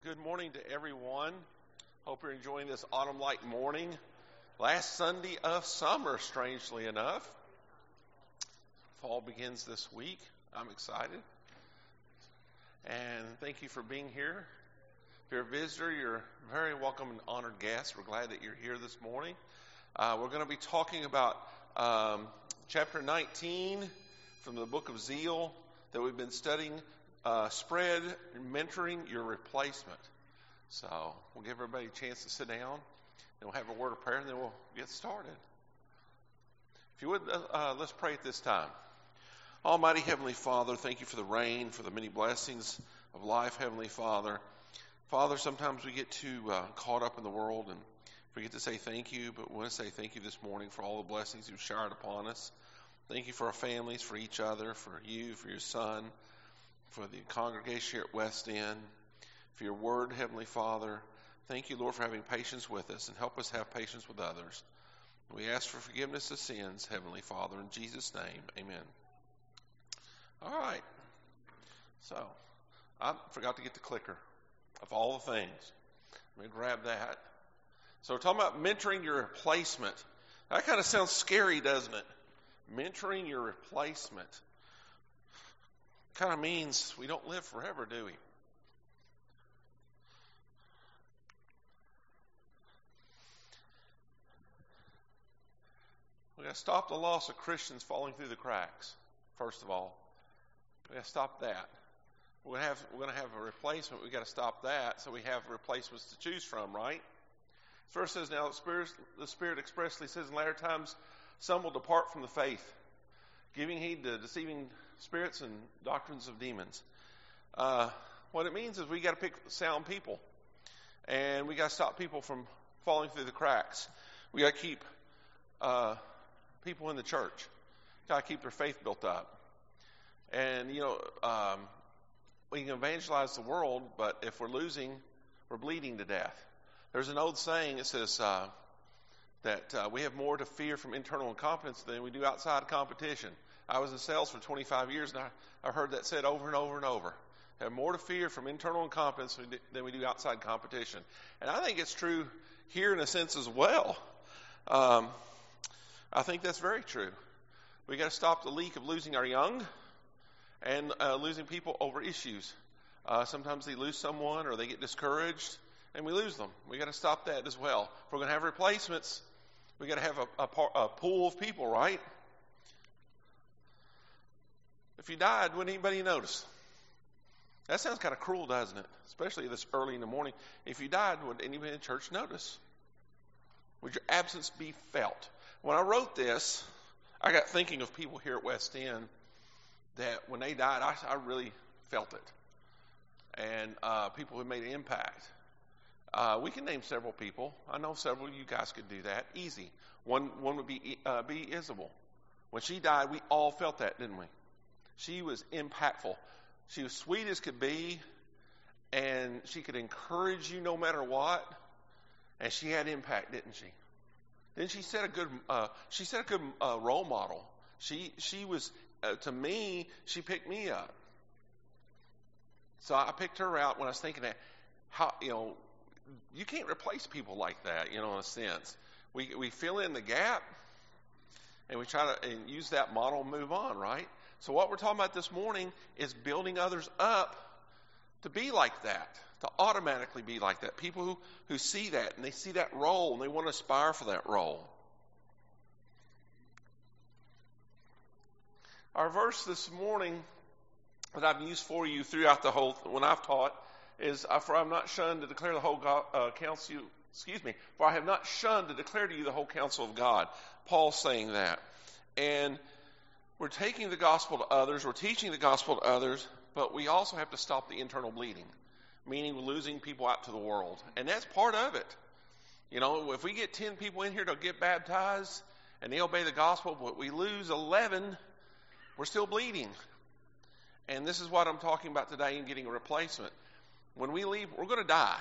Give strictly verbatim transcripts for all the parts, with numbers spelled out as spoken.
good morning to everyone. Hope you're enjoying this autumn-like morning. Last Sunday of summer, strangely enough. Fall begins this week. I'm excited. And thank you for being here. If you're a visitor, you're very welcome and honored guest. We're glad that you're here this morning. Uh, we're going to be talking about um, chapter nineteen from the book of Zeal that we've been studying. Uh, spread mentoring your replacement. So we'll give everybody a chance to sit down, and we'll have a word of prayer, and then we'll get started. If you would, uh, let's pray at this time. Almighty Heavenly Father, thank you for the rain, for the many blessings of life, Heavenly Father. Father, sometimes we get too uh, caught up in the world and forget to say thank you, but we want to say thank you this morning for all the blessings you've showered upon us. Thank you for our families, for each other, for you, for your Son, for the congregation here at West End, for your word, Heavenly Father. Thank you, Lord, for having patience with us and help us have patience with others. We ask for forgiveness of sins, Heavenly Father, in Jesus' name, amen. All right. So, I forgot to get the clicker of all the things. Let me grab that. So we're talking about mentoring your replacement. That kind of sounds scary, doesn't it? Mentoring your replacement. Kind of means we don't live forever, do we? We got to stop the loss of Christians falling through the cracks. First of all, we got to stop that. We're going to have we're going to have a replacement. We got to stop that, so we have replacements to choose from, right? The verse says, "Now the Spirit, the Spirit expressly says, in latter times, some will depart from the faith, giving heed to deceiving spirits and doctrines of demons." Uh, what it means is we got to pick sound people, and we got to stop people from falling through the cracks. We got to keep uh, people in the church. Got to keep their faith built up, and you know um, we can evangelize the world, but if we're losing, we're bleeding to death. There's an old saying that says uh, that uh, we have more to fear from internal incompetence than we do outside competition. I was in sales for twenty-five years, and I, I heard that said over and over and over. Have more to fear from internal incompetence than we do outside competition. And I think it's true here in a sense as well. Um, I think that's very true. We got to stop the leak of losing our young and uh, losing people over issues. Uh, sometimes they lose someone or they get discouraged, and we lose them. We got to stop that as well. If we're going to have replacements, we got to have a, a, a pool of people, right? If you died, wouldn't anybody notice? That sounds kind of cruel, doesn't it? Especially this early in the morning. If you died, would anybody in church notice? Would your absence be felt? When I wrote this, I got thinking of people here at West End that when they died, I, I really felt it. And uh, people who made an impact. Uh, we can name several people. I know several of you guys could do that. Easy. One one would be uh, be Isabel. When she died, we all felt that, didn't we? She was impactful. She was sweet as could be, and she could encourage you no matter what. And she had impact, didn't she? Then she set a good. Uh, she set a good uh, role model. She she was uh, to me. She picked me up. So I picked her out when I was thinking that how you know you can't replace people like that. You know, in a sense, we we fill in the gap, and we try to and use that model and move on, right? So what we're talking about this morning is building others up to be like that, to automatically be like that. People who, who see that, and they see that role, and they want to aspire for that role. Our verse this morning that I've used for you throughout the whole, when I've taught, is, For I have not shunned to declare the whole God, uh, counsel, excuse me, for I have not shunned to declare to you the whole counsel of God. Paul's saying that. And we're taking the gospel to others, we're teaching the gospel to others, but we also have to stop the internal bleeding, meaning losing people out to the world. And that's part of it. You know, if we get ten people in here to get baptized and they obey the gospel, but we lose eleven, we're still bleeding. And this is what I'm talking about today in getting a replacement. When we leave, we're going to die.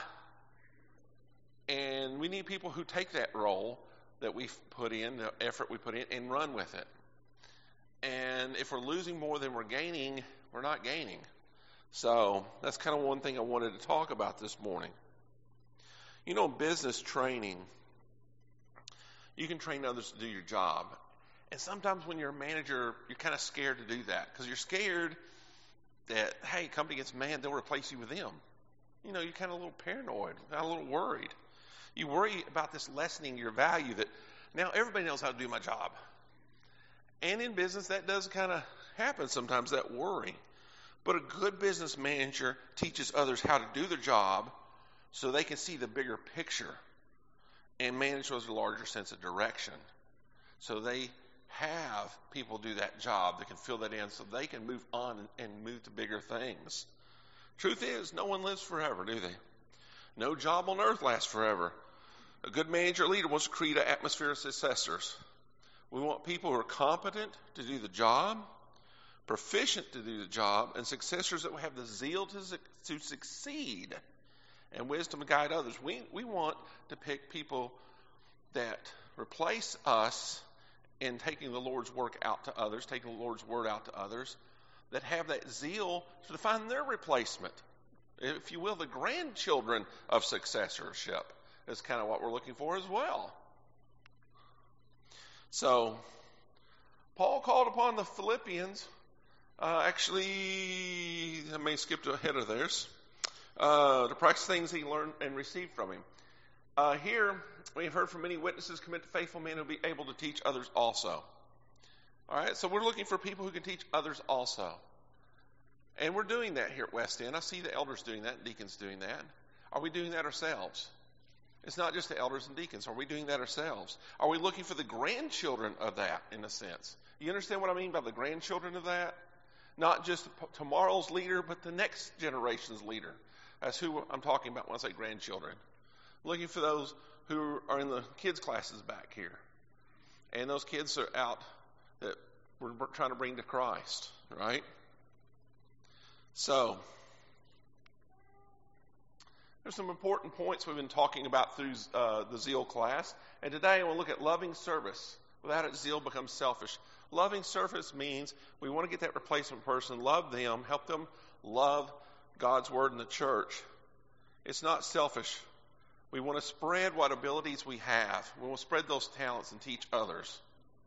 And we need people who take that role that we've put in, the effort we put in, and run with it. And if we're losing more than we're gaining, we're not gaining. So that's kind of one thing I wanted to talk about this morning. You know, business training, you can train others to do your job. And sometimes when you're a manager, you're kind of scared to do that because you're scared that, hey, company gets mad, they'll replace you with them. You know, you're kind of a little paranoid, kind of a little worried. You worry about this lessening your value that now everybody knows how to do my job. And in business, that does kind of happen sometimes, that worry. But a good business manager teaches others how to do their job so they can see the bigger picture and manage with a larger sense of direction. So they have people do that job that can fill that in so they can move on and move to bigger things. Truth is, no one lives forever, do they? No job on earth lasts forever. A good manager or leader wants to create an atmosphere of successors. We want people who are competent to do the job, proficient to do the job, and successors that will have the zeal to, to succeed and wisdom to guide others. We, we want to pick people that replace us in taking the Lord's work out to others, taking the Lord's word out to others, that have that zeal to find their replacement. If you will, the grandchildren of successorship is kind of what we're looking for as well. So, Paul called upon the Philippians, uh, actually, I may skip ahead of theirs, uh, to practice things he learned and received from him. Uh, here, we've heard from many witnesses, commit to faithful men who will be able to teach others also. All right, so we're looking for people who can teach others also. And we're doing that here at West End. I see the elders doing that, deacons doing that. Are we doing that ourselves? It's not just the elders and deacons. Are we doing that ourselves? Are we looking for the grandchildren of that, in a sense? You understand what I mean by the grandchildren of that? Not just tomorrow's leader, but the next generation's leader. That's who I'm talking about when I say grandchildren. Looking for those who are in the kids' classes back here. And those kids are out that we're trying to bring to Christ, right? So, there's some important points we've been talking about through uh, the Zeal class. And today I want to look at loving service. Without it, zeal becomes selfish. Loving service means we want to get that replacement person, love them, help them love God's word in the church. It's not selfish. We want to spread what abilities we have. We want to spread those talents and teach others.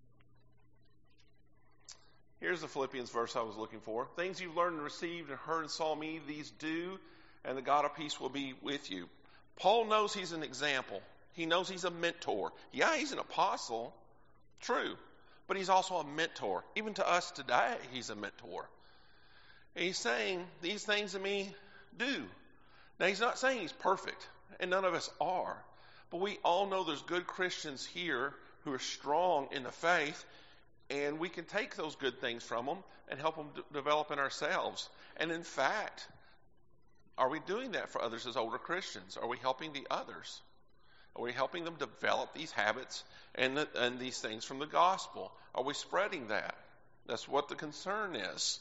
Here's the Philippians verse I was looking for. Things you've learned and received and heard and saw me, these do, and the God of peace will be with you. Paul knows he's an example. He knows he's a mentor. Yeah, he's an apostle. True. But he's also a mentor. Even to us today, he's a mentor. And he's saying, these things in me do. Now, he's not saying he's perfect, and none of us are. But we all know there's good Christians here who are strong in the faith, and we can take those good things from them and help them d- develop in ourselves. And in fact, are we doing that for others as older Christians? Are we helping the others? Are we helping them develop these habits and, the, and these things from the gospel? Are we spreading that? That's what the concern is.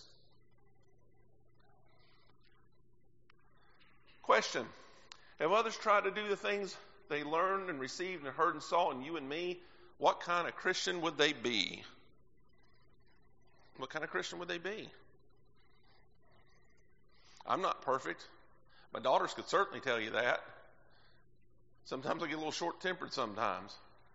Question. If others try to do the things they learned and received and heard and saw in you and me, what kind of Christian would they be? What kind of Christian would they be? I'm not perfect. My daughters could certainly tell you that. Sometimes I get a little short-tempered sometimes.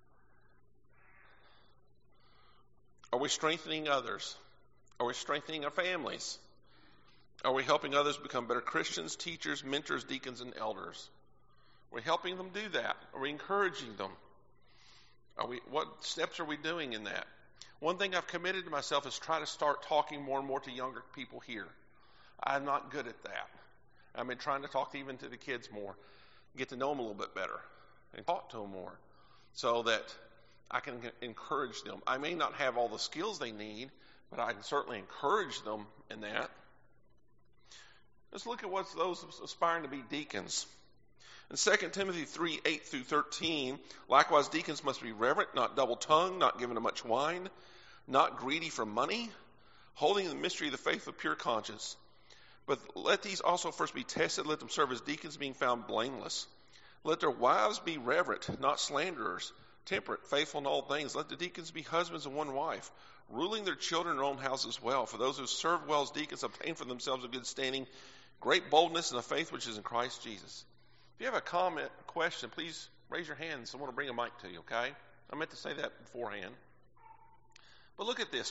Are we strengthening others? Are we strengthening our families? Are we helping others become better Christians, teachers, mentors, deacons, and elders? Are we helping them do that? Are we encouraging them? Are we? What steps are we doing in that? One thing I've committed to myself is try to start talking more and more to younger people here. I'm not good at that. I've been trying to talk even to the kids more, get to know them a little bit better, and talk to them more so that I can encourage them. I may not have all the skills they need, but I can certainly encourage them in that. Let's look at what's those aspiring to be deacons. In Second Timothy three, eight through thirteen, likewise deacons must be reverent, not double-tongued, not given to much wine, not greedy for money, holding the mystery of the faith with pure conscience. But let these also first be tested, let them serve as deacons, being found blameless. Let their wives be reverent, not slanderers, temperate, faithful in all things. Let the deacons be husbands of one wife, ruling their children in their own houses well. For those who serve well as deacons obtain for themselves a good standing, great boldness in the faith which is in Christ Jesus. If you have a comment, a question, please raise your hand. Someone will bring a mic to you, okay? I meant to say that beforehand. But look at this.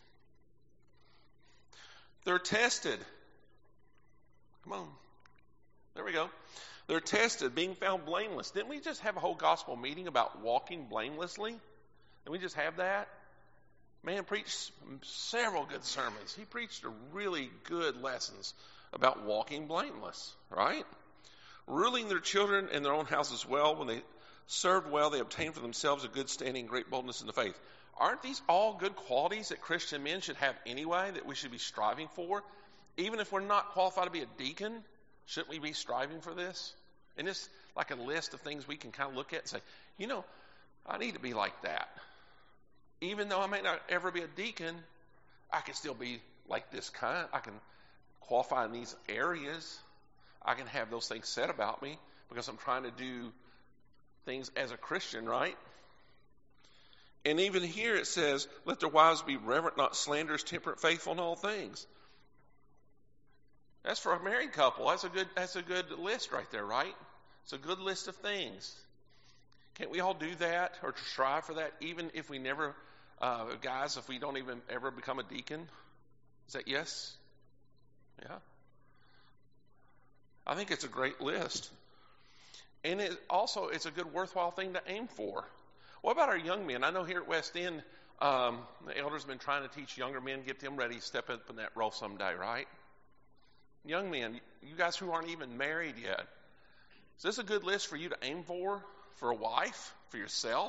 They're tested. Come on. There we go. They're tested, being found blameless. Didn't we just have a whole gospel meeting about walking blamelessly? Didn't we just have that? Man preached several good sermons. He preached a really good lessons about walking blameless, right? Ruling their children and their own houses well. When they served well, they obtained for themselves a good standing and great boldness in the faith. Aren't these all good qualities that Christian men should have anyway, that we should be striving for? Even if we're not qualified to be a deacon, shouldn't we be striving for this? And it's like a list of things we can kind of look at and say, you know, I need to be like that. Even though I may not ever be a deacon, I can still be like this kind. I can qualify in these areas. I can have those things said about me because I'm trying to do things as a Christian, right? And even here it says, let their wives be reverent, not slanderous, temperate, faithful in all things. That's for a married couple. That's a good, that's a good list right there, right? It's a good list of things. Can't we all do that or strive for that, even if we never, uh, guys, if we don't even ever become a deacon? Is that yes? Yeah. I think it's a great list. And it also, it's a good, worthwhile thing to aim for. What about our young men? I know here at West End, um, the elders have been trying to teach younger men, get them ready to step up in that role someday, right? Young men, you guys who aren't even married yet, is this a good list for you to aim for? For a wife? For yourself?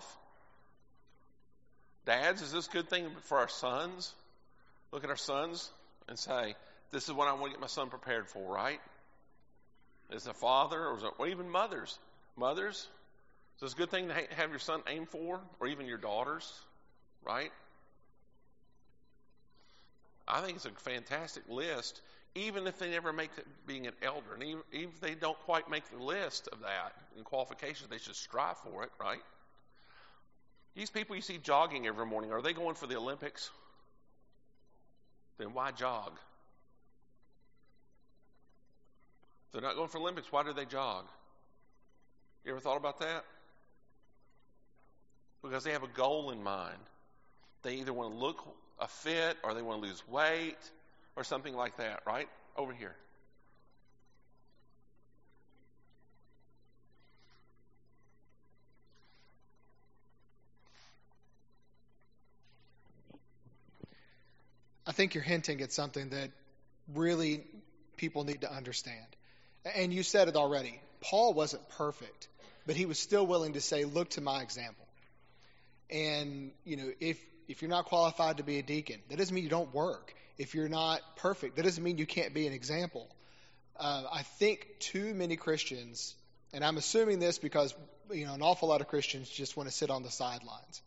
Dads, is this a good thing for our sons? Look at our sons and say, this is what I want to get my son prepared for, right? Is it a father or, is it, or even mothers? Mothers, is this a good thing to ha- have your son aim for? Or even your daughters, right? I think it's a fantastic list, even if they never make it being an elder. And even, even if they don't quite make the list of that in qualifications, they should strive for it, right? These people you see jogging every morning, are they going for the Olympics? Then why jog? If they're not going for Olympics, why do they jog? You ever thought about that? Because they have a goal in mind. They either want to look a fit or they want to lose weight or something like that, right? Over here. I think you're hinting at something that really people need to understand. And you said it already. Paul wasn't perfect, but he was still willing to say, look to my example. And, you know, if if you're not qualified to be a deacon, that doesn't mean you don't work. If you're not perfect, that doesn't mean you can't be an example. Uh, I think too many Christians, and I'm assuming this because, you know, an awful lot of Christians just want to sit on the sidelines.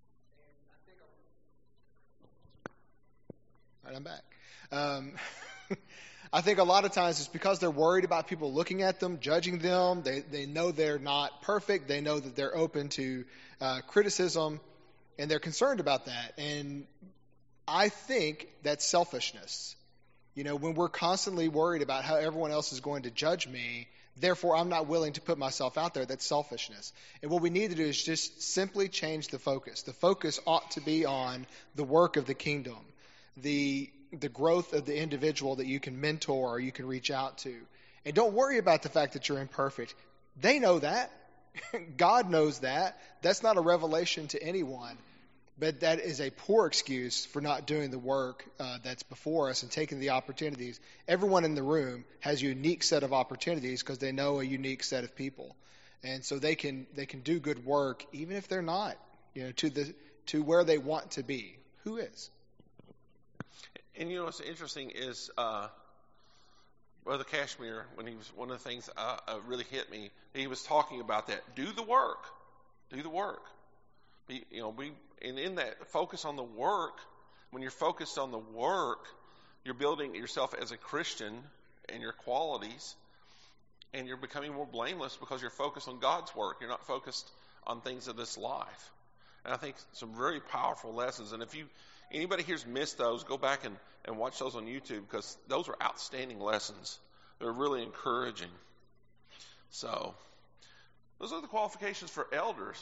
All right, I'm back. Um, I think a lot of times it's because they're worried about people looking at them, judging them. They they know they're not perfect. They know that they're open to uh, criticism, and they're concerned about that. And I think that's selfishness. You know, when we're constantly worried about how everyone else is going to judge me, therefore I'm not willing to put myself out there, that's selfishness. And what we need to do is just simply change the focus. The focus ought to be on the work of the kingdom, the the growth of the individual that you can mentor or you can reach out to. And don't worry about the fact that you're imperfect. They know that. God knows that. That's not a revelation to anyone. But that is a poor excuse for not doing the work uh, that's before us and taking the opportunities. Everyone in the room has a unique set of opportunities because they know a unique set of people. And so they can they can do good work even if they're not, you know, to the to where they want to be. Who is? And you know what's interesting is uh, Brother Cashmere, when he was one of the things uh, uh, really hit me, he was talking about that. Do the work. Do the work. Be, you know, we and in that focus on the work. When you're focused on the work, you're building yourself as a Christian and your qualities, and you're becoming more blameless because you're focused on God's work. You're not focused on things of this life. And I think some very powerful lessons. And if you anybody here's missed those, go back and, and watch those on YouTube, because those are outstanding lessons. They're really encouraging. So, those are the qualifications for elders.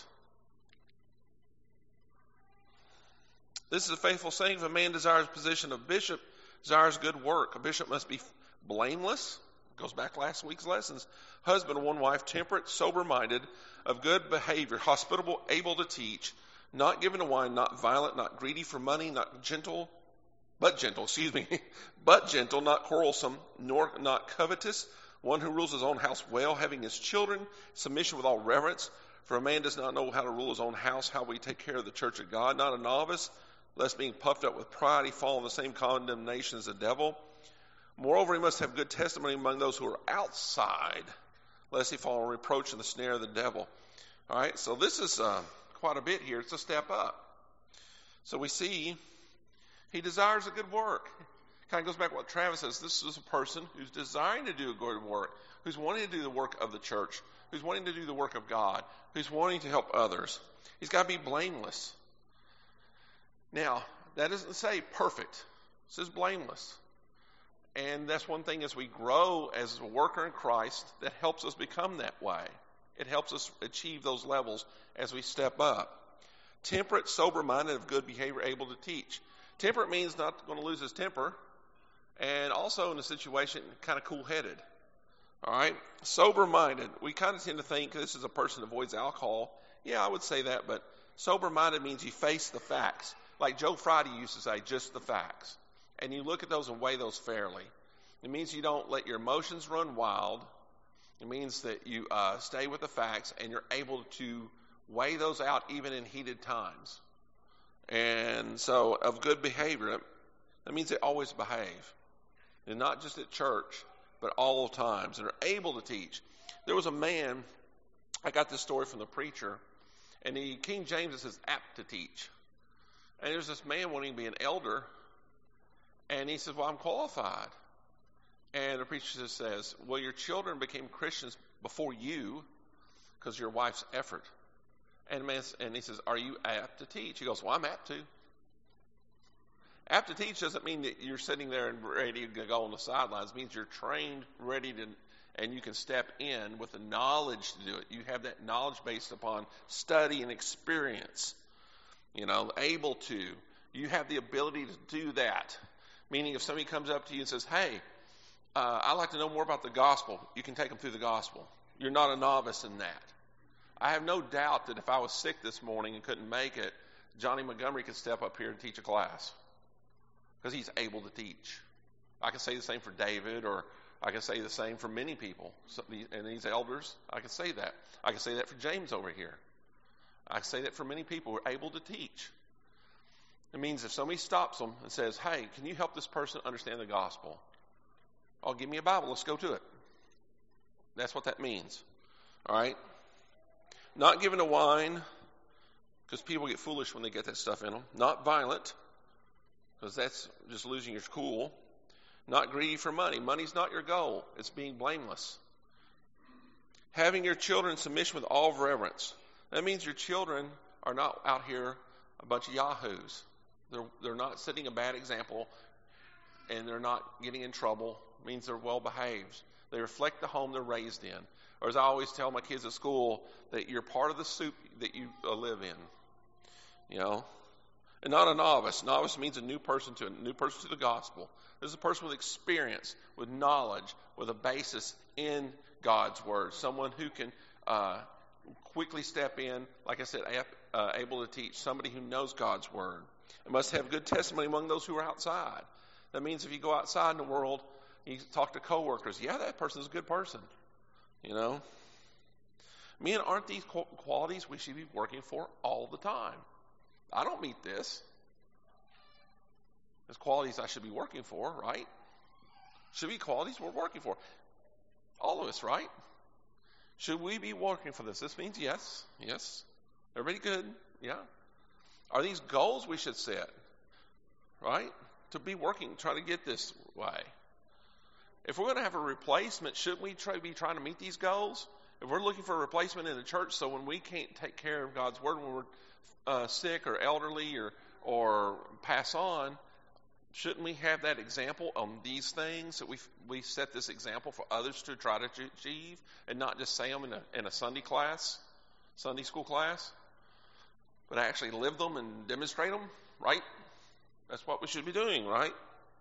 This is a faithful saying: if a man desires the position of bishop, desires good work. A bishop must be blameless. Goes back to last week's lessons. Husband of one wife, temperate, sober-minded, of good behavior, hospitable, able to teach, not given to wine, not violent, not greedy for money, not gentle, but gentle, excuse me, but gentle, not quarrelsome, nor not covetous, one who rules his own house well, having his children, submission with all reverence. For a man does not know how to rule his own house, how will he take care of the church of God? Not a novice, lest being puffed up with pride he fall in the same condemnation as the devil. Moreover, he must have good testimony among those who are outside, lest he fall in reproach in the snare of the devil. All right, so this is uh, quite a bit here. It's a step up. So we see he desires a good work. Kind of goes back to what Travis says. This is a person who's desiring to do a good work, who's wanting to do the work of the church, who's wanting to do the work of God, who's wanting to help others. He's got to be blameless. Now, that doesn't say perfect. It says blameless. And that's one thing as we grow as a worker in Christ that helps us become that way. It helps us achieve those levels as we step up. Temperate, sober-minded, of good behavior, able to teach. Temperate means not going to lose his temper, and also in a situation kind of cool-headed. All right? Sober-minded. We kind of tend to think this is a person who avoids alcohol. Yeah, I would say that, but sober-minded means you face the facts. Like Joe Friday used to say, just the facts. And you look at those and weigh those fairly. It means you don't let your emotions run wild. It means that you uh, stay with the facts and you're able to weigh those out even in heated times. And so, of good behavior, that means they always behave. And not just at church, but all times. And are able to teach. There was a man, I got this story from the preacher, and he, King James says, apt to teach. And there's this man wanting to be an elder, and he says, well, I'm qualified. And the preacher just says, well, your children became Christians before you because of your wife's effort. And, man, and he says, are you apt to teach? He goes, well, I'm apt to. Apt to teach doesn't mean that you're sitting there and ready to go on the sidelines. It means you're trained, ready to, and you can step in with the knowledge to do it. You have that knowledge based upon study and experience. You know, able to. You have the ability to do that. Meaning if somebody comes up to you and says, hey, uh, I'd like to know more about the gospel, you can take them through the gospel. You're not a novice in that. I have no doubt that if I was sick this morning and couldn't make it, Johnny Montgomery could step up here and teach a class. Because he's able to teach. I can say the same for David, or I can say the same for many people. So, and these elders, I can say that. I can say that for James over here. I can say that for many people who are able to teach. It means if somebody stops them and says, hey, can you help this person understand the gospel? Oh, give me a Bible. Let's go to it. That's what that means. All right? Not given to wine, because people get foolish when they get that stuff in them. Not violent, because that's just losing your cool. Not greedy for money. Money's not your goal. It's being blameless. Having your children in submission with all reverence. That means your children are not out here a bunch of yahoos. They're, they're not setting a bad example, and they're not getting in trouble. It means they're well behaved. They reflect the home they're raised in. Or as I always tell my kids at school, that you're part of the soup that you uh, live in. You know? And not a novice. Novice means a new person to a new person to the gospel. This is a person with experience, with knowledge, with a basis in God's word. Someone who can uh, quickly step in, like I said, uh, able to teach. Somebody who knows God's word. And must have good testimony among those who are outside. That means if you go outside in the world, you talk to coworkers. Yeah, that person's a good person. You know? Men, aren't these qualities we should be working for all the time? I don't meet this. There's qualities I should be working for, right? Should be qualities we're working for. All of us, right? Should we be working for this? This means yes. Yes. Everybody good? Yeah. Are these goals we should set? Right? To be working, try to get this way. If we're going to have a replacement, shouldn't we try be trying to meet these goals? If we're looking for a replacement in the church, so when we can't take care of God's word, when we're uh, sick or elderly or or pass on, shouldn't we have that example on these things, that we we set this example for others to try to achieve, and not just say them in a, in a Sunday class, Sunday school class, but actually live them and demonstrate them, right? That's what we should be doing, right?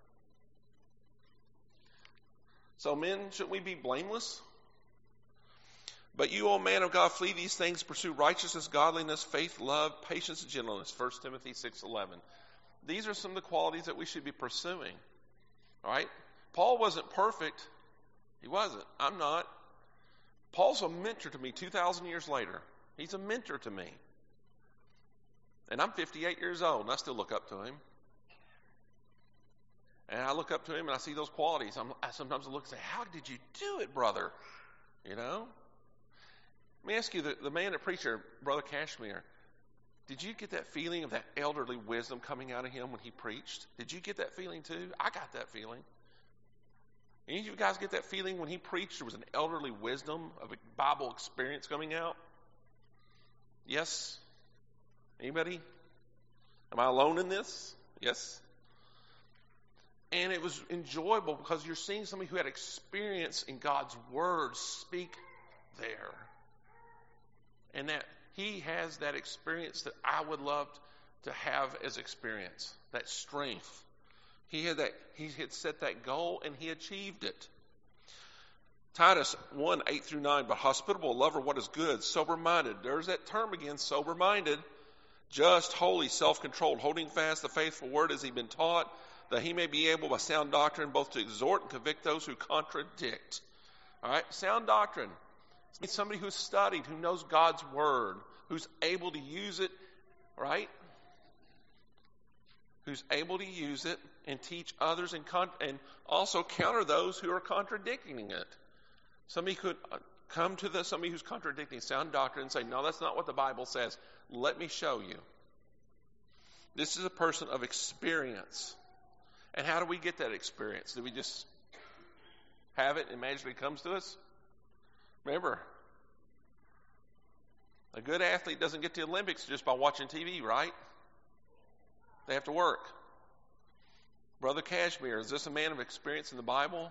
So men, shouldn't we be blameless? But you, O man of God, flee these things, pursue righteousness, godliness, faith, love, patience, and gentleness. First Timothy six eleven. These are some of the qualities that we should be pursuing. All right? Paul wasn't perfect. He wasn't. I'm not. Paul's a mentor to me two thousand years later. He's a mentor to me. And I'm fifty-eight years old, and I still look up to him. And I look up to him, and I see those qualities. I'm, I sometimes look and say, how did you do it, brother? You know? Let me ask you, the, the man that preached here, Brother Cashmere, did you get that feeling of that elderly wisdom coming out of him when he preached? Did you get that feeling too? I got that feeling. Any of you guys get that feeling when he preached there was an elderly wisdom of a Bible experience coming out? Yes? Anybody? Am I alone in this? Yes? And it was enjoyable because you're seeing somebody who had experience in God's Word speak there. And that he has that experience that I would love to have as experience, that strength. He had that. He had set that goal and he achieved it. Titus one, eight through nine, but hospitable, lover, what is good, sober-minded. There's that term again, sober-minded. Just, holy, self-controlled, holding fast the faithful word as he's been taught, that he may be able by sound doctrine both to exhort and convict those who contradict. All right, sound doctrine. It's somebody who's studied, who knows God's word, who's able to use it, right? Who's able to use it and teach others and, con- and also counter those who are contradicting it. Somebody could come to the, somebody who's contradicting sound doctrine and say, no, that's not what the Bible says. Let me show you. This is a person of experience. And how do we get that experience? Do we just have it and magically comes to us? Remember, a good athlete doesn't get to the Olympics just by watching T V, right? They have to work. Brother Cashmere, is this a man of experience in the Bible?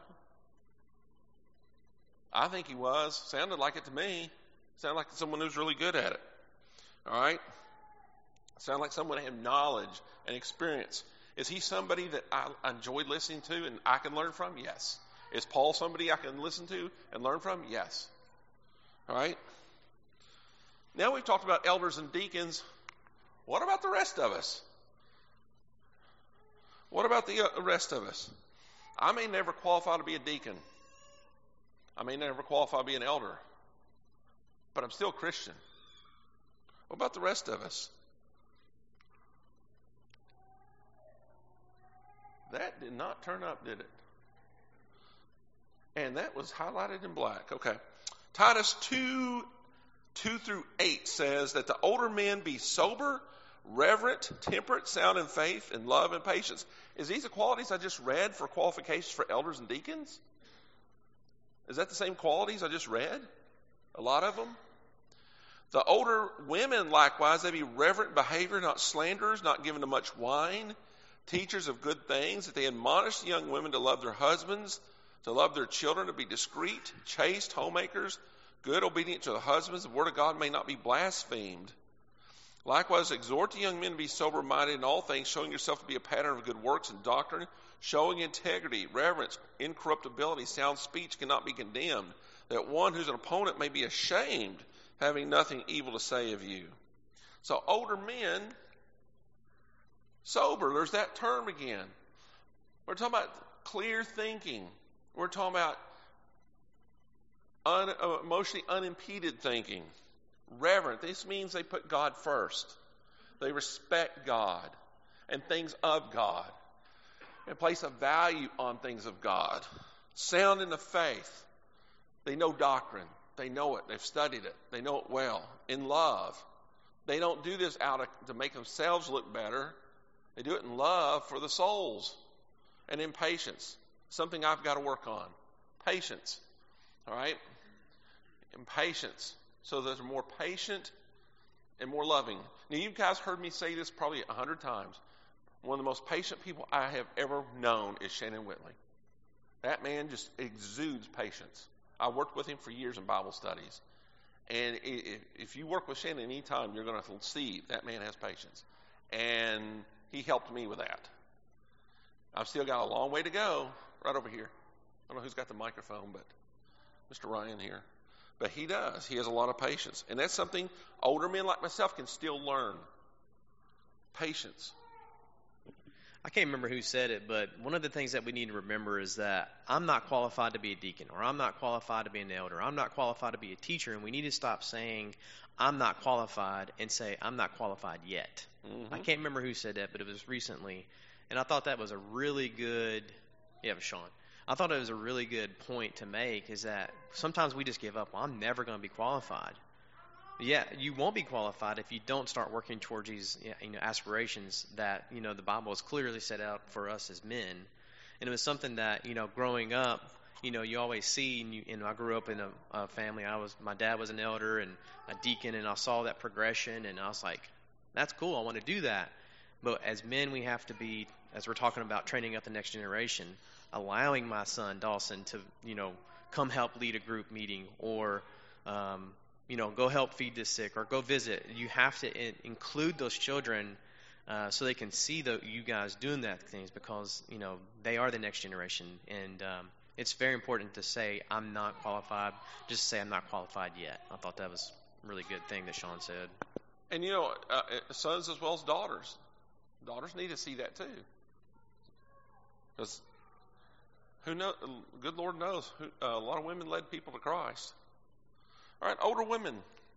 I think he was. Sounded like it to me. Sounded like someone who's really good at it. All right? Sounded like someone who had knowledge and experience. Is he somebody that I enjoyed listening to and I can learn from? Yes. Is Paul somebody I can listen to and learn from? Yes. All right? Now we've talked about elders and deacons. What about the rest of us? What about the rest of us? I may never qualify to be a deacon. I may never qualify to be an elder. But I'm still a Christian. What about the rest of us? That did not turn up, did it? And that was highlighted in black. Okay. Titus two, two through eight says that the older men be sober, reverent, temperate, sound in faith, and love and patience. Is these the qualities I just read for qualifications for elders and deacons? Is that the same qualities I just read? A lot of them? The older women, likewise, they be reverent in behavior, not slanderers, not given to much wine, teachers of good things, that they admonish the young women to love their husbands, to love their children, to be discreet, chaste, homemakers, good, obedient to the husbands, the word of God may not be blasphemed. Likewise, exhort the young men to be sober-minded in all things, showing yourself to be a pattern of good works and doctrine, showing integrity, reverence, incorruptibility, sound speech cannot be condemned, that one who's an opponent may be ashamed, having nothing evil to say of you. So older men, sober, there's that term again. We're talking about clear thinking. We're talking about un, uh, emotionally unimpeded thinking. Reverent, this means they put God first. They respect God and things of God and place a value on things of God. Sound in the faith. They know doctrine. They know it. They've studied it. They know it well. In love. They don't do this out of, to make themselves look better. They do it in love for the souls. And in patience. Something I've got to work on. Patience. All right? and patience, so that they're more patient and more loving. Now, you guys heard me say this probably a hundred times. One of the most patient people I have ever known is Shannon Whitley. That man just exudes patience. I worked with him for years in Bible studies. And if you work with Shannon any time, you're going to see that man has patience. And he helped me with that. I've still got a long way to go right over here. I don't know who's got the microphone, but Mister Ryan here. But he does. He has a lot of patience. And that's something older men like myself can still learn. Patience. I can't remember who said it, but one of the things that we need to remember is that I'm not qualified to be a deacon, or I'm not qualified to be an elder, I'm not qualified to be a teacher, and we need to stop saying I'm not qualified and say I'm not qualified yet. Mm-hmm. I can't remember who said that, but it was recently, and I thought that was a really good, yeah, it was Sean. I thought it was a really good point to make, is that sometimes we just give up. Well, I'm never going to be qualified. Yeah, you won't be qualified if you don't start working towards these, you know, aspirations that, you know, the Bible has clearly set out for us as men. And it was something that, you know, growing up, you know, you always see, and, you, and I grew up in a, a family. I was, my dad was an elder and a deacon, and I saw that progression, and I was like, that's cool. I want to do that. But as men, we have to be, as we're talking about training up the next generation, allowing my son Dawson to, you know, come help lead a group meeting, or, um, you know, go help feed the sick, or go visit. You have to in- include those children uh, so they can see the, you guys doing that things, because, you know, they are the next generation. And um, it's very important to say, I'm not qualified. Just say I'm not qualified yet. I thought that was a really good thing that Sean said. And, you know, uh, sons as well as daughters. Daughters need to see that too. Because who know, good Lord knows, who, uh, a lot of women led people to Christ. All right, older women.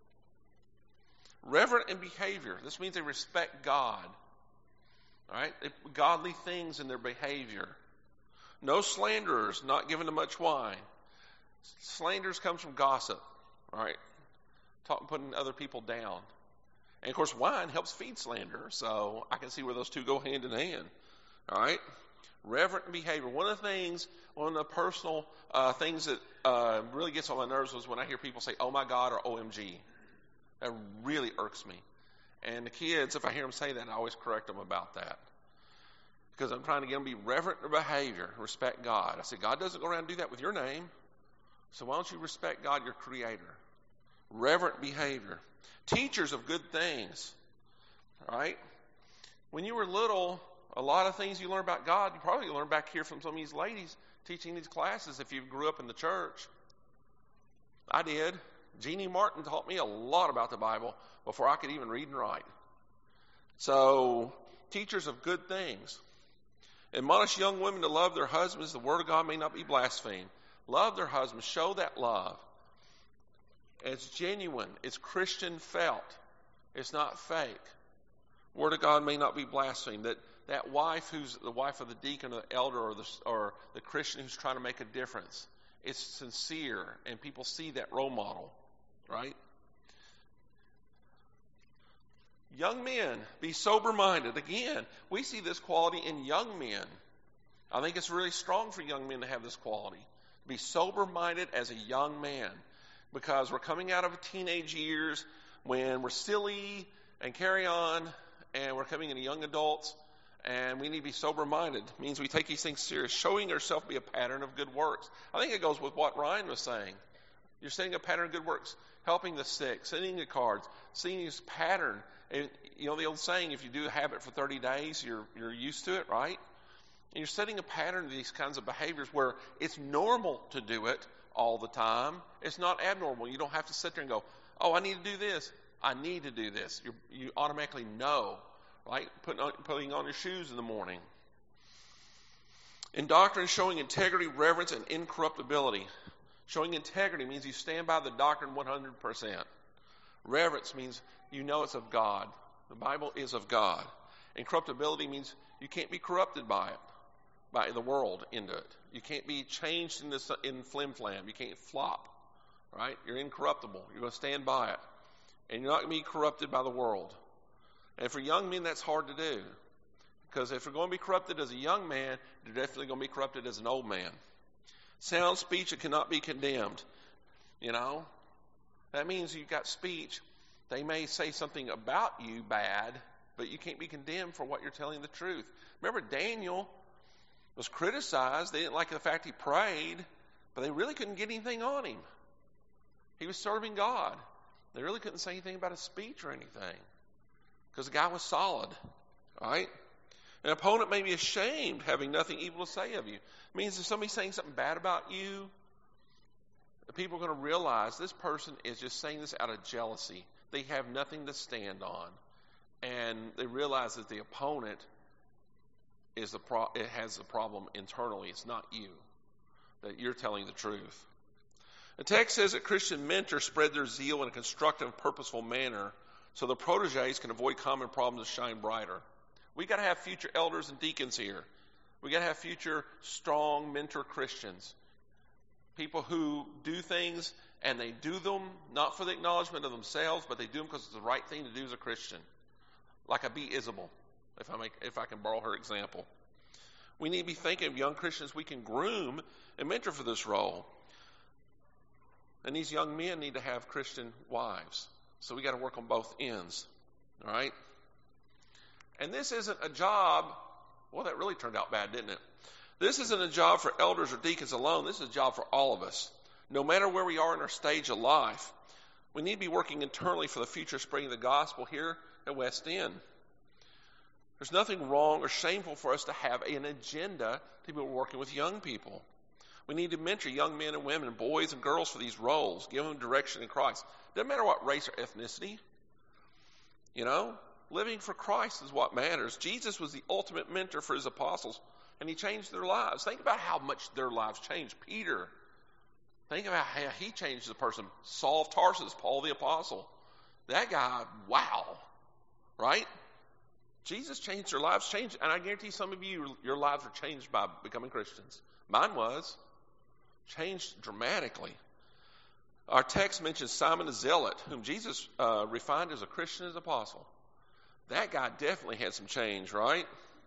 Reverent in behavior. This means they respect God. All right, godly things in their behavior. No slanderers, not given to much wine. Slanders comes from gossip. All right, talking, putting other people down. And of course, wine helps feed slander, so I can see where those two go hand in hand. All right. Reverent in behavior. One of the things, one of the personal uh, things that uh, really gets on my nerves was when I hear people say, oh my God, or O M G. That really irks me. And the kids, if I hear them say that, I always correct them about that. Because I'm trying to get them to be reverent in behavior, respect God. I said, God doesn't go around and do that with your name. So why don't you respect God, your creator? Reverent behavior. Teachers of good things. All right? When you were little, a lot of things you learn about God, you probably learn back here from some of these ladies teaching these classes if you grew up in the church. I did. Jeannie Martin taught me a lot about the Bible before I could even read and write. So, teachers of good things. Admonish young women to love their husbands. The word of God may not be blasphemed. Love their husbands. Show that love. It's genuine. It's Christian felt. It's not fake. Word of God may not be blasphemed. That that wife who's the wife of the deacon or the elder or the, or the Christian who's trying to make a difference, it's sincere, and people see that role model, right? Young men, be sober-minded. Again, we see this quality in young men. I think it's really strong for young men to have this quality. Be sober-minded as a young man, because we're coming out of teenage years when we're silly and carry on, and we're coming into young adults, and we need to be sober-minded. It means we take these things serious. Showing yourself to be a pattern of good works. I think it goes with what Ryan was saying. You're setting a pattern of good works. Helping the sick, sending the cards, seeing this pattern. And, you know, the old saying, if you do a habit for thirty days, you're you're used to it, right? And you're setting a pattern of these kinds of behaviors where it's normal to do it all the time. It's not abnormal. You don't have to sit there and go, oh, I need to do this. I need to do this. You're, you automatically know, right? Putting on, putting on your shoes in the morning. In doctrine, showing integrity, reverence, and incorruptibility. Showing integrity means you stand by the doctrine one hundred percent. Reverence means you know it's of God. The Bible is of God. Incorruptibility means you can't be corrupted by it, by the world into it. You can't be changed in this in flim-flam. You can't flop, right? You're incorruptible. You're going to stand by it. And you're not going to be corrupted by the world. And for young men, that's hard to do. Because if you're going to be corrupted as a young man, you're definitely going to be corrupted as an old man. Sound speech, it cannot be condemned. You know, That means you've got speech. They may say something about you bad, but you can't be condemned for what you're telling the truth. Remember, Daniel was criticized. They didn't like the fact he prayed, but they really couldn't get anything on him. He was serving God. They really couldn't say anything about his speech or anything because the guy was solid, right? An opponent may be ashamed having nothing evil to say of you. It means if somebody's saying something bad about you, the people are going to realize this person is just saying this out of jealousy. They have nothing to stand on. And they realize that the opponent is the pro- it has a problem internally. It's not you, that you're telling the truth. The text says that Christian mentors spread their zeal in a constructive, purposeful manner so the proteges can avoid common problems and shine brighter. We got to have future elders and deacons here. We got to have future strong mentor Christians. People who do things and they do them not for the acknowledgement of themselves, but they do them because it's the right thing to do as a Christian. Like a B. Isabel, if I make, if I can borrow her example. We need to be thinking of young Christians we can groom and mentor for this role. And these young men need to have Christian wives. So we got to work on both ends. All right? And this isn't a job, well, that really turned out bad, didn't it? This isn't a job for elders or deacons alone. This is a job for all of us. No matter where we are in our stage of life, we need to be working internally for the future spreading the gospel here at West End. There's nothing wrong or shameful for us to have an agenda to be working with young people. We need to mentor young men and women, boys and girls for these roles, give them direction in Christ. Doesn't matter what race or ethnicity. You know, living for Christ is what matters. Jesus was the ultimate mentor for his apostles, and he changed their lives. Think about how much their lives changed. Peter, think about how he changed the person. Saul of Tarsus, Paul the apostle. That guy, wow, right? Jesus changed their lives, changed, and I guarantee some of you, your lives were changed by becoming Christians. Mine was. Changed dramatically. Our text mentions Simon the Zealot, whom Jesus uh, refined as a Christian, as apostle. That guy definitely had some change, right?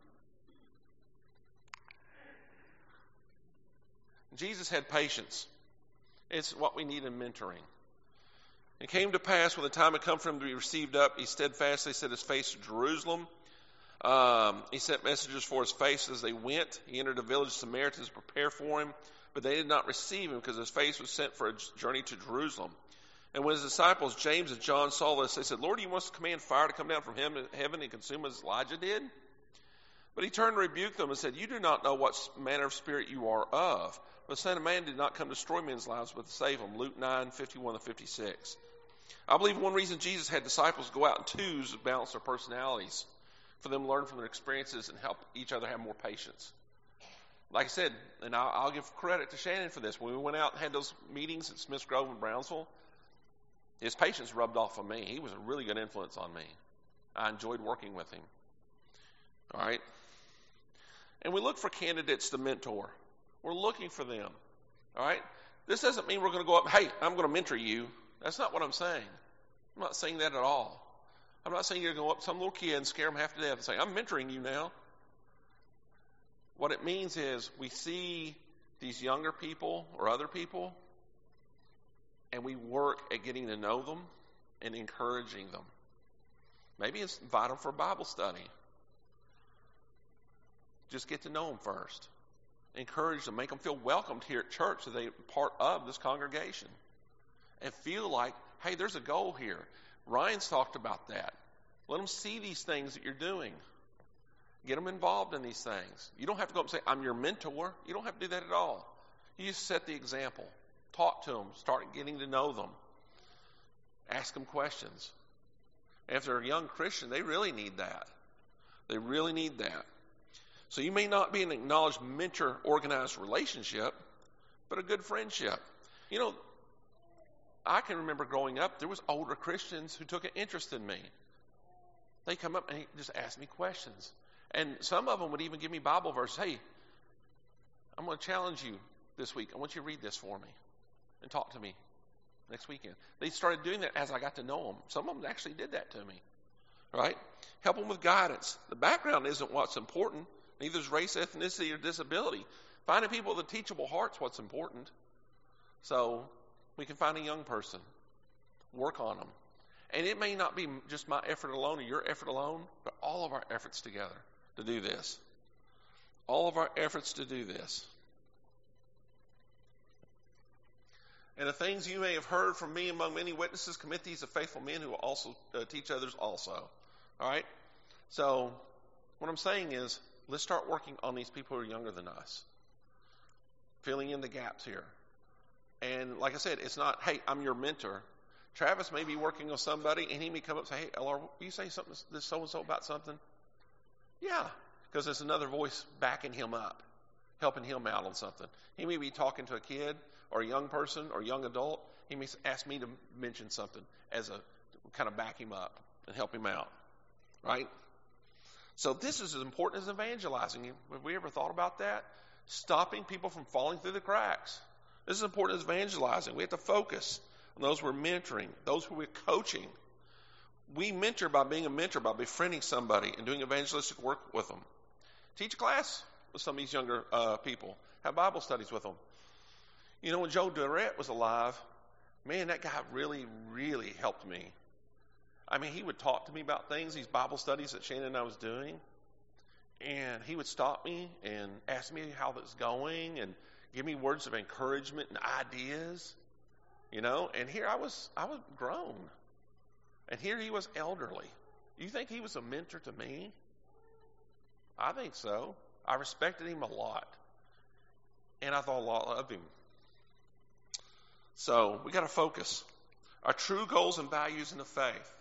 Jesus had patience. It's what we need in mentoring. It came to pass when the time had come for him to be received up, he steadfastly set his face to Jerusalem. Um, he sent messengers for his face as they went. He entered a village of Samaritans to prepare for him, but they did not receive him because his face was sent for a journey to Jerusalem. And when his disciples, James and John, saw this, they said, Lord, do you want us to command fire to come down from heaven and consume as Elijah did? But he turned and rebuked them and said, you do not know what manner of spirit you are of. For the Son of Man did not come to destroy men's lives, but to save them. Luke nine, fifty-one to fifty-six. I believe one reason Jesus had disciples go out in twos to balance their personalities, for them to learn from their experiences and help each other have more patience. Like I said, and I'll, I'll give credit to Shannon for this. When we went out and had those meetings at Smiths Grove and Brownsville, his patience rubbed off on me. He was a really good influence on me. I enjoyed working with him. All right? And we look for candidates to mentor. We're looking for them. All right? This doesn't mean we're going to go up, hey, I'm going to mentor you. That's not what I'm saying. I'm not saying that at all. I'm not saying you're going to go up to some little kid and scare them half to death and say, I'm mentoring you now. What it means is we see these younger people or other people, and we work at getting to know them and encouraging them. Maybe it's invite them for a Bible study. Just get to know them first. Encourage them, make them feel welcomed here at church so they're part of this congregation. And feel like, hey, there's a goal here. Ryan's talked about that. Let them see these things that you're doing. Get them involved in these things. You don't have to go up and say, I'm your mentor. You don't have to do that at all. You just set the example. Talk to them. Start getting to know them. Ask them questions. And if they're a young Christian, they really need that. They really need that. So you may not be an acknowledged mentor-organized relationship, but a good friendship. You know, I can remember growing up, there was older Christians who took an interest in me. They come up and just ask me questions. And some of them would even give me Bible verses. Hey, I'm going to challenge you this week. I want you to read this for me and talk to me next weekend. They started doing that as I got to know them. Some of them actually did that to me. Right? Help them with guidance. The background isn't what's important. Neither is race, ethnicity, or disability. Finding people with a teachable heart's what's important. So we can find a young person. Work on them. And it may not be just my effort alone or your effort alone, but all of our efforts together to do this. All of our efforts to do this. And the things you may have heard from me among many witnesses, commit these to faithful men who will also uh, teach others also. All right? So what I'm saying is, let's start working on these people who are younger than us. Filling in the gaps here. And like I said, it's not, hey, I'm your mentor. Travis may be working with somebody, and he may come up and say, hey, L R, will you say something, this so-and-so about something? Yeah, because there's another voice backing him up, helping him out on something. He may be talking to a kid or a young person or a young adult. He may ask me to mention something as a kind of back him up and help him out, right? So this is as important as evangelizing. Have we ever thought about that? Stopping people from falling through the cracks. This is important as evangelizing. We have to focus on those we're mentoring, those who we're coaching. We mentor by being a mentor, by befriending somebody and doing evangelistic work with them. Teach a class with some of these younger uh, people. Have Bible studies with them. You know, when Joe Durrett was alive, man, that guy really, really helped me. I mean, he would talk to me about things, these Bible studies that Shannon and I was doing. And he would stop me and ask me how that's going and give me words of encouragement and ideas. You know, and here I was, I was grown. And here he was elderly. You think he was a mentor to me? I think so. I respected him a lot. And I thought a lot of him. So we got to focus. Our true goals and values in the faith.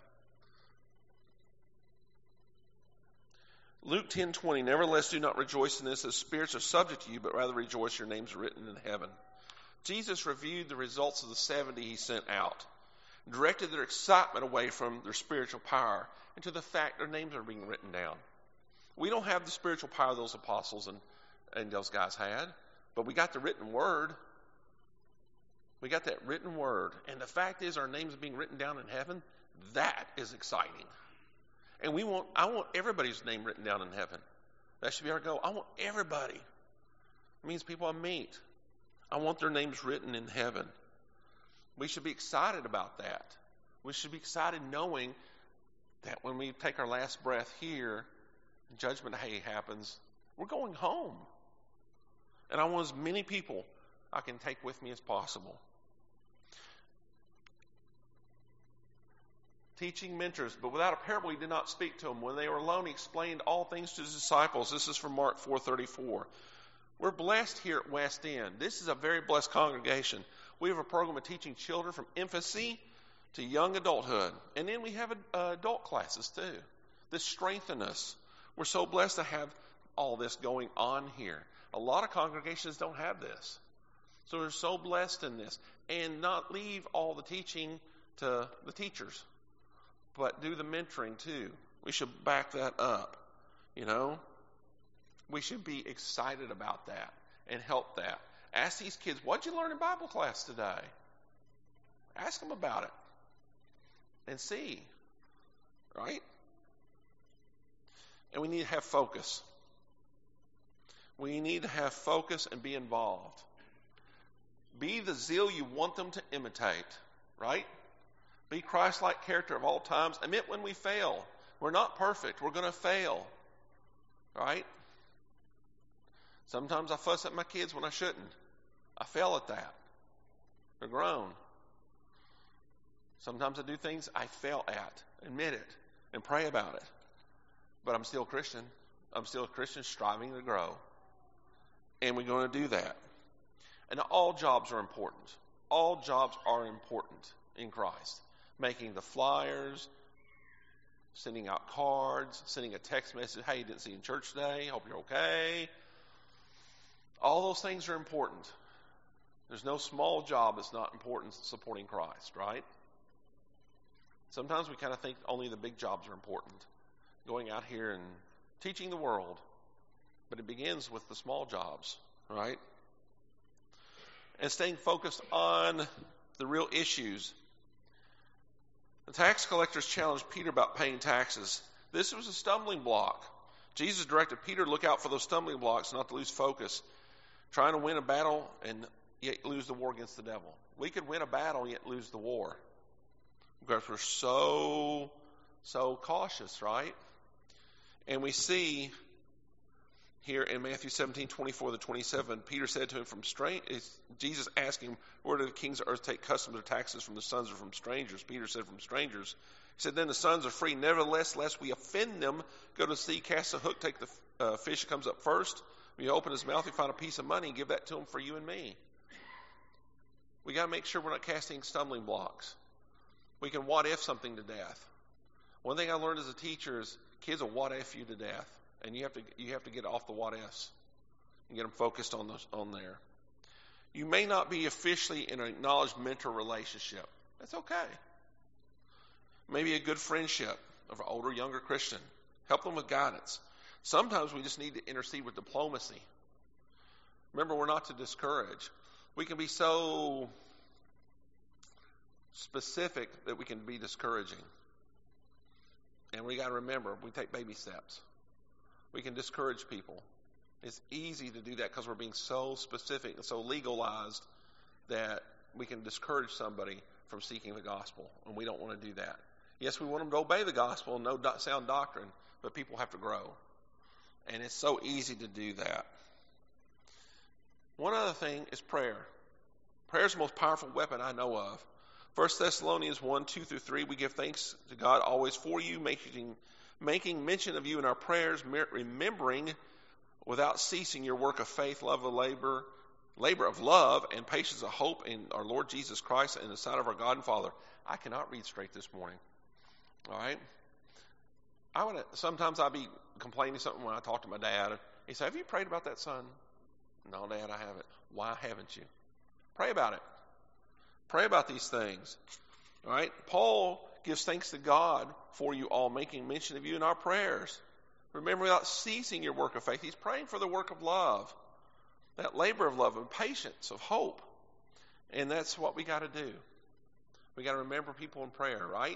Luke ten twenty, nevertheless do not rejoice in this as spirits are subject to you, but rather rejoice your names are written in heaven. Jesus reviewed the results of the seventy he sent out, directed their excitement away from their spiritual power and to the fact their names are being written down. We don't have the spiritual power those apostles and, and those guys had, but we got the written word. We got that written word. And the fact is our names are being written down in heaven. That is exciting. And we want, I want everybody's name written down in heaven. That should be our goal. I want everybody. It means people I meet. I want their names written in heaven. We should be excited about that. We should be excited knowing that when we take our last breath here, Judgment Day happens, we're going home. And I want as many people I can take with me as possible. Teaching mentors, but without a parable he did not speak to them. When they were alone, he explained all things to his disciples. This is from Mark four thirty-four. We're blessed here at West End. This is a very blessed congregation. We have a program of teaching children from infancy to young adulthood. And then we have uh, adult classes too that strengthen us. We're so blessed to have all this going on here. A lot of congregations don't have this. So we're so blessed in this. And not leave all the teaching to the teachers, but do the mentoring too. We should back that up, you know. We should be excited about that and help that. Ask these kids, what'd you learn in Bible class today? Ask them about it and see, right? And we need to have focus. We need to have focus and be involved. Be the zeal you want them to imitate, right? Be Christ-like character of all times. Admit when we fail. We're not perfect. We're going to fail, right? Sometimes I fuss at my kids when I shouldn't. I fail at that. They're grown. Sometimes I do things I fail at. Admit it and pray about it. But I'm still a Christian. I'm still a Christian striving to grow. And we're going to do that. And all jobs are important. All jobs are important in Christ. Making the flyers, sending out cards, sending a text message, hey, you didn't see you in church today, hope you're okay. All those things are important. There's no small job that's not important supporting Christ, right? Sometimes we kind of think only the big jobs are important. Going out here and teaching the world. But it begins with the small jobs, right? And staying focused on the real issues. The tax collectors challenged Peter about paying taxes. This was a stumbling block. Jesus directed Peter to look out for those stumbling blocks, not to lose focus. Trying to win a battle and yet lose the war against the devil. We could win a battle and yet lose the war. because we're so, so cautious, right? And we see here in Matthew seventeen, twenty-four to twenty-seven, Peter said to him, "From strange," Jesus asked him, "Where do the kings of earth take customs or taxes, from the sons or from strangers?" Peter said, "From strangers." He said, "Then the sons are free. Nevertheless, lest we offend them, go to the sea, cast a hook, take the uh, fish that comes up first. When you open his mouth, you find a piece of money, and give that to him for you and me." We got to make sure we're not casting stumbling blocks. We can what if something to death. One thing I learned as a teacher is kids will what if you to death, and you have to you have to get off the what ifs and get them focused on those on there. You may not be officially in an acknowledged mentor relationship. That's okay. Maybe a good friendship of an older, younger Christian. Help them with guidance. Sometimes we just need to intercede with diplomacy. Remember, we're not to discourage. We can be so specific that we can be discouraging. And we got to remember, we take baby steps. We can discourage people. It's easy to do that because we're being so specific and so legalized that we can discourage somebody from seeking the gospel, and we don't want to do that. Yes, we want them to obey the gospel and know sound doctrine, but people have to grow. And it's so easy to do that. One other thing is prayer. Prayer is the most powerful weapon I know of. First Thessalonians one, two through three, we give thanks to God always for you, making, making mention of you in our prayers, remembering without ceasing your work of faith, love of labor, labor of love, and patience of hope in our Lord Jesus Christ and the sight of our God and Father. I cannot read straight this morning. All right? I would sometimes I'll be complaining something when I talk to my dad. He said, "Have you prayed about that, son?" "No, Dad, I haven't." "Why haven't you?" Pray about it. Pray about these things. All right? Paul gives thanks to God for you all, making mention of you in our prayers. Remember, without ceasing your work of faith. He's praying for the work of love, that labor of love and patience, of hope. And that's what we got to do. We got to remember people in prayer, right?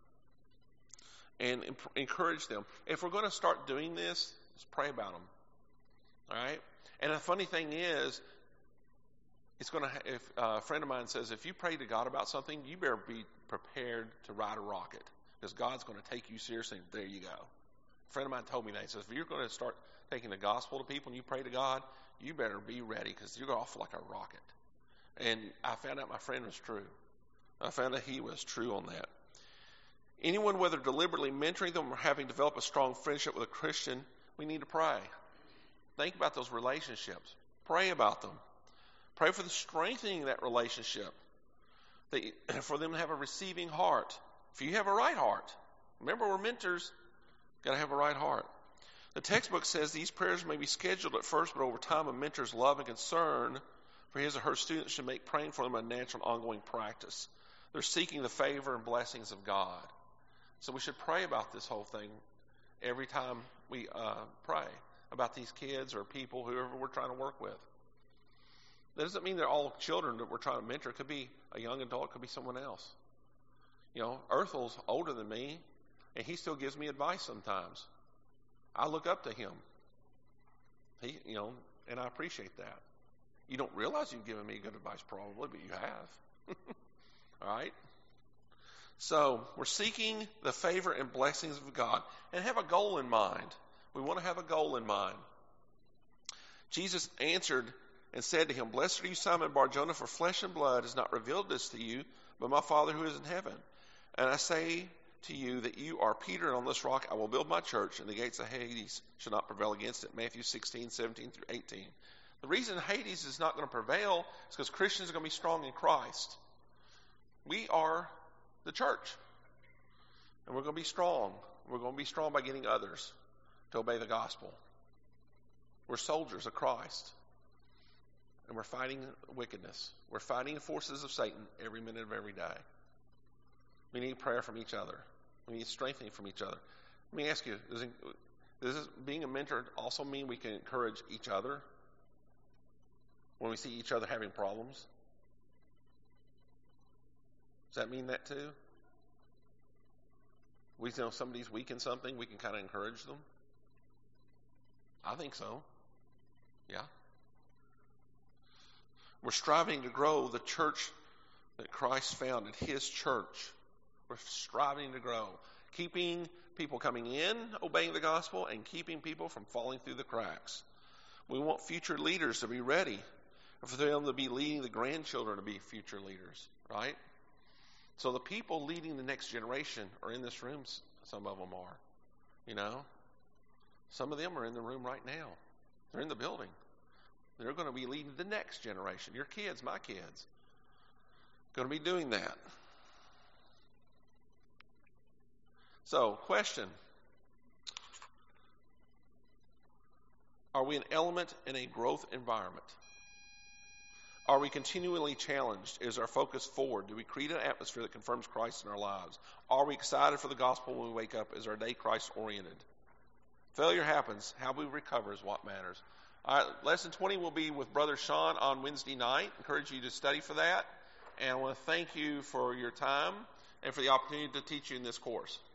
And imp- encourage them. If we're going to start doing this, let's pray about them. All right? And the funny thing is, it's going to. Ha- if uh, a friend of mine says, if you pray to God about something, you better be prepared to ride a rocket, because God's going to take you seriously. There you go. A friend of mine told me that. He says, if you're going to start taking the gospel to people and you pray to God, you better be ready, because you're going off like a rocket. And I found out my friend was true. I found out he was true on that. Anyone, whether deliberately mentoring them or having developed a strong friendship with a Christian, we need to pray. Think about those relationships. Pray about them. Pray for the strengthening of that relationship, that, for them to have a receiving heart. If you have a right heart, remember we're mentors, got to have a right heart. The textbook says these prayers may be scheduled at first, but over time a mentor's love and concern for his or her students should make praying for them a natural ongoing practice. They're seeking the favor and blessings of God. So we should pray about this whole thing every time we uh, pray about these kids or people, whoever we're trying to work with. That doesn't mean they're all children that we're trying to mentor. It could be a young adult, it could be someone else. You know, Earthel's older than me, and he still gives me advice sometimes. I look up to him. He, you know, and I appreciate that. You don't realize you've given me good advice probably, but you have. All right? So we're seeking the favor and blessings of God and have a goal in mind. We want to have a goal in mind. Jesus answered and said to him, "Blessed are you, Simon Bar-Jonah, for flesh and blood has not revealed this to you, but my Father who is in heaven. And I say to you that you are Peter, and on this rock I will build my church, and the gates of Hades shall not prevail against it." Matthew sixteen, seventeen through eighteen. The reason Hades is not going to prevail is because Christians are going to be strong in Christ. We are the church, and we're going to be strong. We're going to be strong by getting others to obey the gospel. We're soldiers of Christ, and we're fighting wickedness. We're fighting the forces of Satan every minute of every day. We need prayer from each other. We need strengthening from each other. Let me ask you, does, it, does this, being a mentor also mean we can encourage each other when we see each other having problems? Does that mean that too? We know somebody's weak in something, we can kind of encourage them? I think so. Yeah. We're striving to grow the church that Christ founded, his church. We're striving to grow. Keeping people coming in, obeying the gospel, and keeping people from falling through the cracks. We want future leaders to be ready, and for them to be leading the grandchildren to be future leaders, right? So the people leading the next generation are in this room. Some of them are, you know. Some of them are in the room right now. They're in the building. They're going to be leading the next generation. Your kids, my kids, going to be doing that. So, question. Are we an element in a growth environment? Are we continually challenged? Is our focus forward? Do we create an atmosphere that confirms Christ in our lives? Are we excited for the gospel when we wake up? Is our day Christ-oriented? Failure happens. How we recover is what matters. All right, lesson twenty will be with Brother Sean on Wednesday night. I encourage you to study for that. And I want to thank you for your time and for the opportunity to teach you in this course.